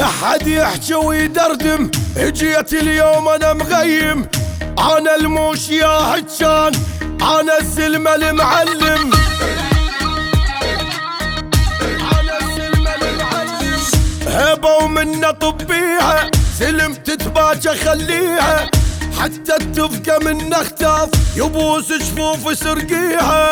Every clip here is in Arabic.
لا حد يحكي ويدردم، اجيت اليوم انا مغيم. انا الموش يا هجان، انا الزلمة المعلم، انا الزلمة المعلم. هبة ومنة طبيها، سلم تتباجى خليها، حتى التفقة من اختاف يبوس شفوف سرقيها.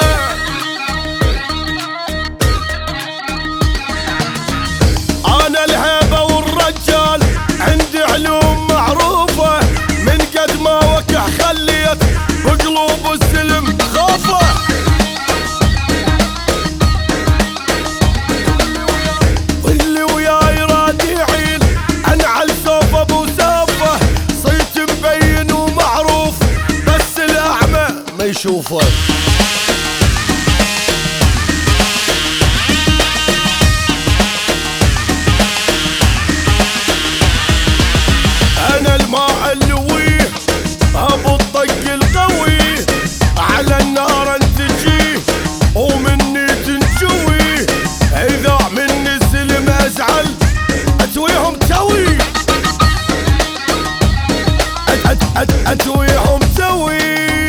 انا الهبة والرجال، عندي علوم معروفة، من قد ما وكح خليت بقلوب السلم خوفة. واللي وياي راد يعيل انعل سوفة بوسافة، صيت مبين ومعروف بس الاعمى ما يشوفه. انا الماء اللويه ابو الطق القوي، على النار انتجيه ومني تنجوي. اذا مني الزلم ازعل اتويهم توي، اتويهم توي.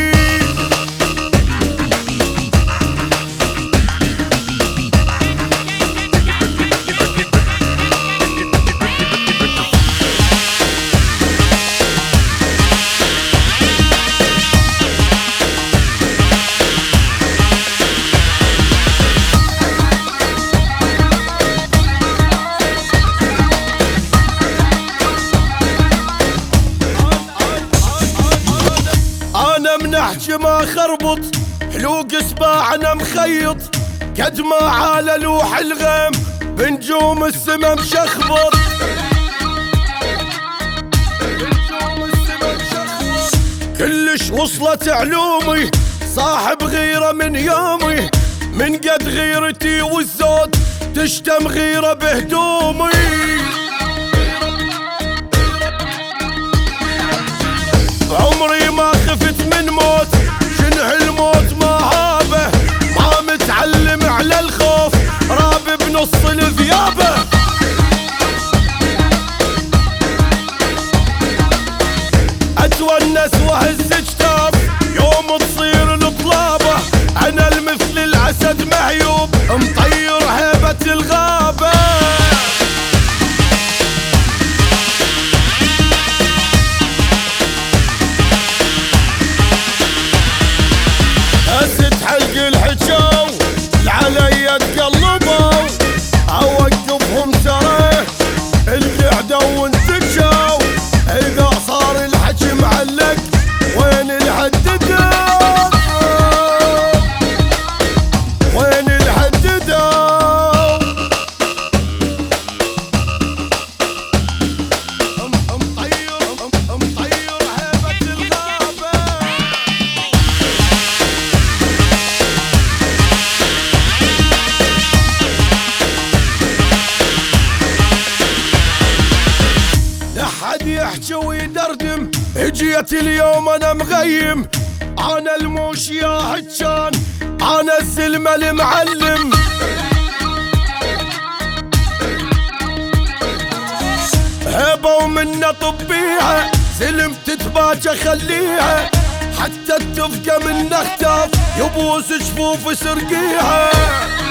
نحكي ما خربط، حلوق سباع انا مخيط، قد ما عالى لوح الغيم بنجوم السما مشخبط. كلش وصلت علومي، صاحب غيرة من يومي، من قد غيرتي والزود تشتم غيرة بهدومي. عمري ما خفت من موت، شنه الموت ما هابه، ما متعلم على الخوف راب بنص الذيابه. اتونس وهز جتاف يوم تصير الطلابه، انا المثل الاسد مهيوب مطير هيبة الغابه. حلق الحجاو العلي تقلبوا، اوقفهم ترى القعده وانتجاو. اذا صار الحكي معلق وين الهددو، وين الهددو. مطير هيبة الغابه. حد يحكي ويدردم، اجيت اليوم انا مغيم. انا الموش يا هجان، انا الزلمة المعلم، هبة ومنة طبيها، سلم تتباجى خليها، حتى التفقة من اختاف يبوس شفوف سرقيها.